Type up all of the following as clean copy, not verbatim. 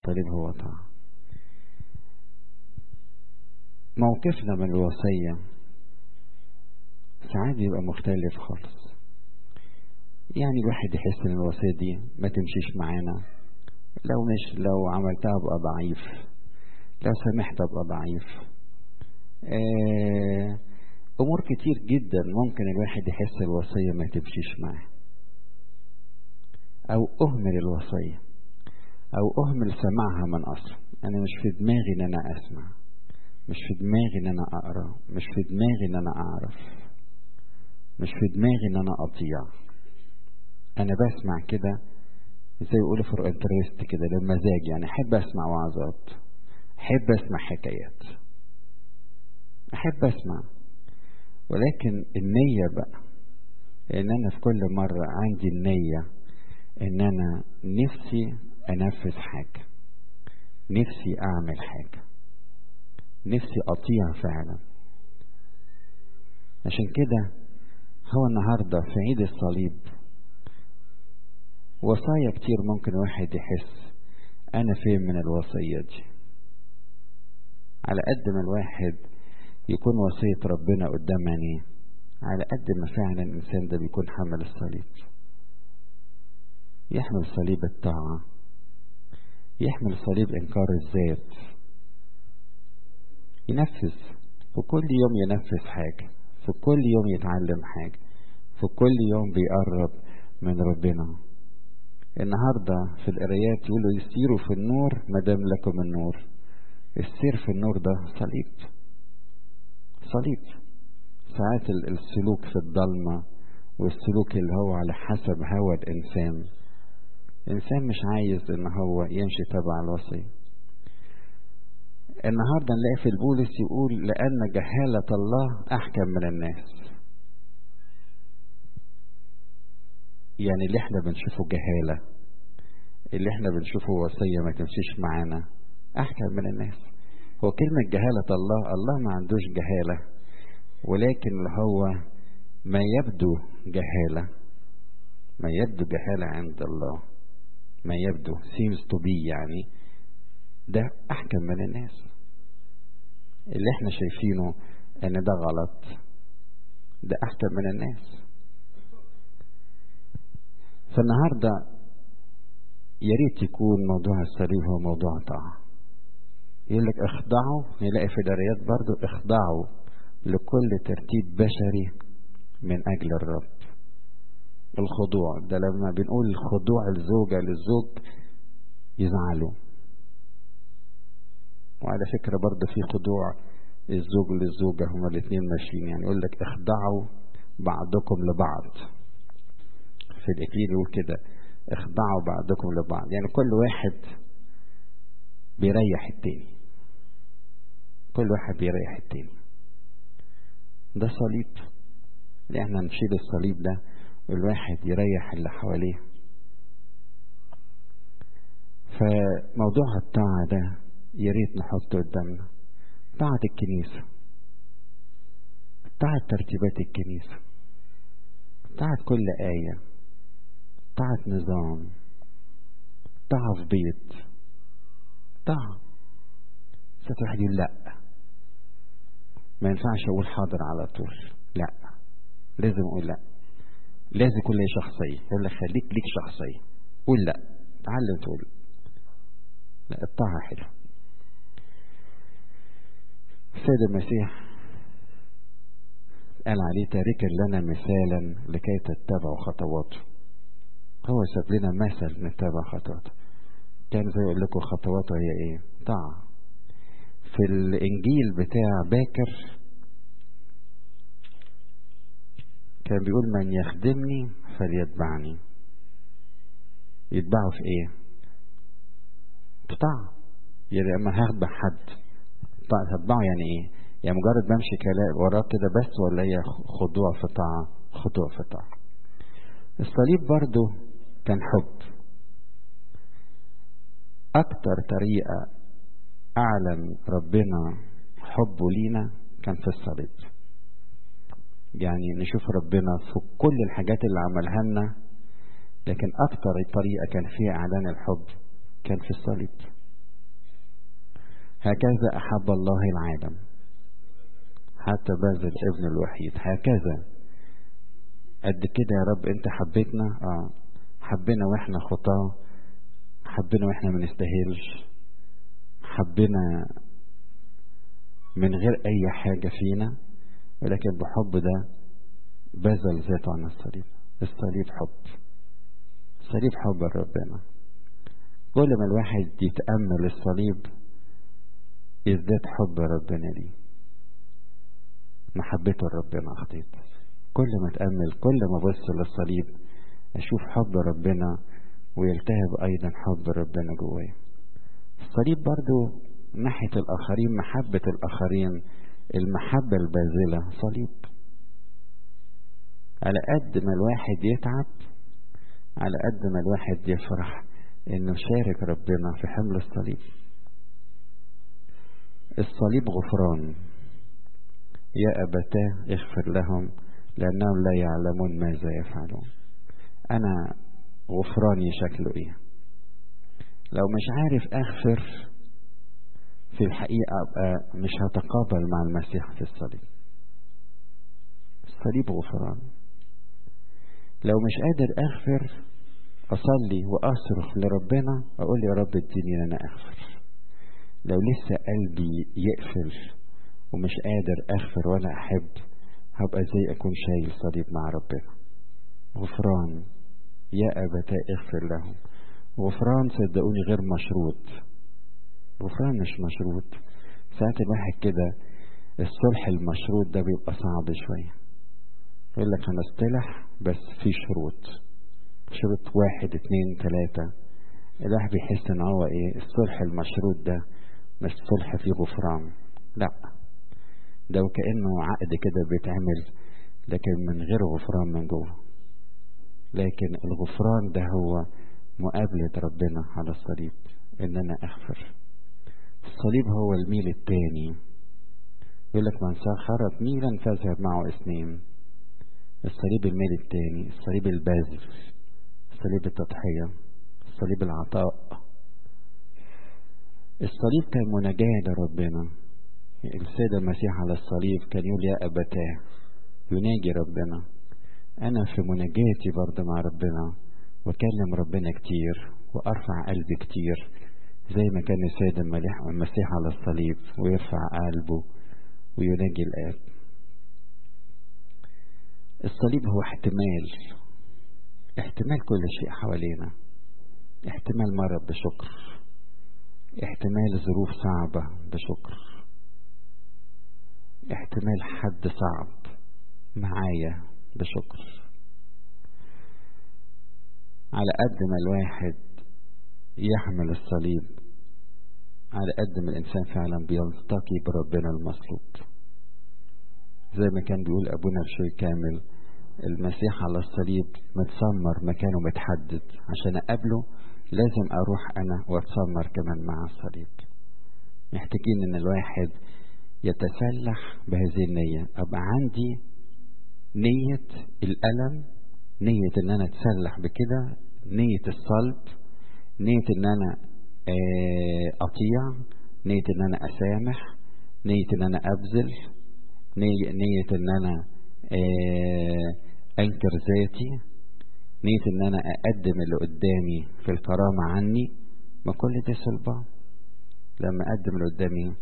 الصليب هو طاعة. موقفنا من الوصية ساعات بيبقى مختلف خالص. يعني الواحد يحس ان الوصية دي ما تمشيش معانا، لو عملتها ابقى ضعيف، لو سمحت ابقى ضعيف. امور كتير جدا ممكن الواحد يحس الوصية ما تمشيش معاه، او اهمل الوصية، او اهمل سماعها من اصل. انا مش في دماغي ان انا اسمع، مش في دماغي ان انا اقرا، مش في دماغي ان انا اعرف، مش في دماغي ان انا اطيع. انا بسمع كده زي يقولوا في الانترست كده للمزاج، يعني احب اسمع وعظات، احب اسمع حكايات، احب اسمع. ولكن النية بقى ان انا في كل مرة عندي النية ان انا نفسي انفذ حاجة، نفسي اعمل حاجة، نفسي اطيع فعلا. عشان كده هو النهاردة في عيد الصليب وصايا كتير ممكن واحد يحس انا فين من الوصية دي. على قد ما الواحد يكون وصية ربنا قدام عينيه، على قد ما فعلا الانسان ده بيكون حمل الصليب، يحمل صليب الطاعة، يحمل صليب انكار الذات، ينفذ في كل يوم، ينفذ حاجة في كل يوم، يتعلم حاجة في كل يوم، بيقرب من ربنا. النهاردة في القرايات يقولوا يسيروا في النور مدام لكم النور. السير في النور ده صليب، صليب. ساعات السلوك في الضلمة والسلوك اللي هو على حسب هوى الإنسان، الإنسان مش عايز إن هو يمشي تبع الوصية. النهاردة نلاقي في البولس يقول لأن جهالة الله أحكم من الناس. يعني اللي احنا بنشوفه جهالة، اللي احنا بنشوفه وصية ما تمشيش معانا، أحكم من الناس. هو كلمة جهالة الله، الله ما عندوش جهالة، ولكن هو ما يبدو جهالة، ما يبدو جهالة عند الله، ما يبدو seems to be، يعني ده أحكم من الناس. اللي احنا شايفينه ان ده غلط، ده أحكم من الناس. فالنهاردة ياريت يكون موضوع الصليب هو موضوع طاعة. يقول لك اخضعوا، نلاقي في الآيات برضو اخضعوا لكل ترتيب بشري من أجل الرب. الخضوع ده لما بنقول خضوع الزوجة للزوج يزعلوا، وعلى فكرة برضو في خضوع الزوج للزوجة، هما الاثنين ماشيين. يعني يقول لك اخضعوا بعضكم لبعض، في الإكليل يقول كده اخضعوا بعضكم لبعض، يعني كل واحد بيريح التاني، كل واحد بيريح التاني. ده صليب، اللي احنا نشيل الصليب ده والواحد يريح اللي حواليه. فموضوع الطاعة ده ياريت نحطه قدامنا. طاعة الكنيسة، طاعة ترتيبات الكنيسة، طاعة كل آية، طاعة نظام، طاعة في بيت، طاعة. ساعات واحد يقول لا، ما ينفعش أقول حاضر على طول، لا لازم أقول لا، لازم يكون لي شخصية. يقول لك خليك ليك شخصية، قول لا، تعلم تقول لا. الطاعة حلوة. السيد المسيح قال عليه تاركا لنا مثالا لكي تتبعوا خطواته. هو ساب لنا مثل نتبع خطواته. كان زي يقول لكم خطواته هي ايه؟ طاعة. في الانجيل بتاع باكر كان بيقول من يخدمني فليتبعني. يتبعه في ايه؟ بطاعة. يعني لما هخدم حد هتبعه يعني ايه؟ يعني مجرد بمشي كلام وراه كده بس، ولا هي خضوع في طاعة؟ خضوع في طاعة. الصليب برضو كان حب. اكتر طريقة اعلن ربنا حبه لينا كان في الصليب. يعني نشوف ربنا في كل الحاجات اللي عملها لنا، لكن اكتر طريقة كان فيها اعلان الحب كان في الصليب. هكذا أحب الله العالم حتى بذل ابن الوحيد. هكذا قد كده يا رب انت حبيتنا. حبنا واحنا خطاه، حبنا واحنا ما نستاهلش، حبنا من غير اي حاجة فينا، ولكن بحب ده بذل ذاته عن الصليب. الصليب حب، الصليب حب ربنا. كل ما الواحد يتأمل الصليب يزداد حب ربنا ليه، محبته لربنا أخطيت. كل ما اتأمل، كل ما بص للصليب أشوف حب ربنا ويلتهب أيضا حب ربنا جوايا. الصليب برضو ناحية الآخرين، محبة الآخرين، المحبة الباذلة صليب. على قد ما الواحد يتعب، على قد ما الواحد يفرح إنه شارك ربنا في حمل الصليب. الصليب غفران. يا أبتاه اغفر لهم لأنهم لا يعلمون ماذا يفعلون. أنا غفراني شكله إيه؟ لو مش عارف أغفر في الحقيقة أبقى مش هتقابل مع المسيح في الصليب. الصليب غفران. لو مش قادر أغفر أصلي وأصرخ لربنا أقول يا رب اديني أنا أغفر. لو لسه قلبي يقفل ومش قادر أغفر ولا أحب هبقى زي أكون شايل صليب مع ربنا. غفران. يا أبتاه اغفر لهم. غفران صدقوني غير مشروط. غفران مش مشروط. ساعات الواحد كده الصلح المشروط ده بيبقى صعب شوية، يقول لك هنصطلح بس في شروط، شروط 1 2 3. الواحد بيحس ان هو ايه الصلح المشروط ده مش صلح فيه غفران، لا ده وكأنه عقد كده بيتعمل لكن من غير غفران من جوه. لكن الغفران ده هو مقابلة ربنا على الصليب، ان انا اغفر. الصليب هو الميل التاني. يقول لك من سخرت ميلا فاذهب معه 2. الصليب الميل التاني، الصليب البذل، الصليب التضحية، الصليب العطاء. الصليب كان مناجاة لربنا. السيد المسيح على الصليب كان يقول يا أبتاه، يناجي ربنا. أنا في مناجاتي برضه مع ربنا وأكلم ربنا كتير وأرفع قلبي كتير زي ما كان السيد المسيح على الصليب ويرفع قلبه ويناجي الآب. الصليب هو احتمال كل شيء حوالينا. احتمال مرض بشكر، احتمال ظروف صعبة بشكر، احتمال حد صعب معايا بشكر. على قد ما الواحد يحمل الصليب على قد ما الإنسان فعلا بيلتقي بربنا المصلوب. زي ما كان بيقول أبونا بشوي كامل، المسيح على الصليب متسمر مكانه متحدد، عشان أقابله لازم أروح أنا وأتسمر كمان مع الصليب. محتاجين إن الواحد يتسلح بهذه النية. أبقى عندي نية الألم، نية إن أنا أتسلح بكده، نية الصلب، نية إن أنا أطيع، نية إن أنا أسامح، نية إن أنا أبذل، نية إن أنا أنكر ذاتي، نية إن أنا أقدم اللي قدامي في الكرامة عني. ما كل ده صلبان. لما أقدم اللي قدامي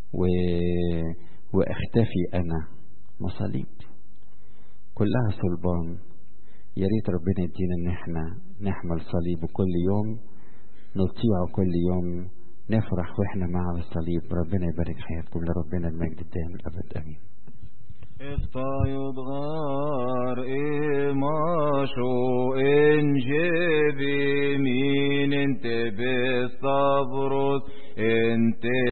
واختفي أنا، مصاليب كلها صلبان. يا ريت ربنا يدينا إن احنا نحمل صليب كل يوم، نطيعه كل يوم، نفرح واحنا مع الصليب. ربنا يبارك حياتكم. لربنا المجد الدائم الأبد. آمين. افتايض غار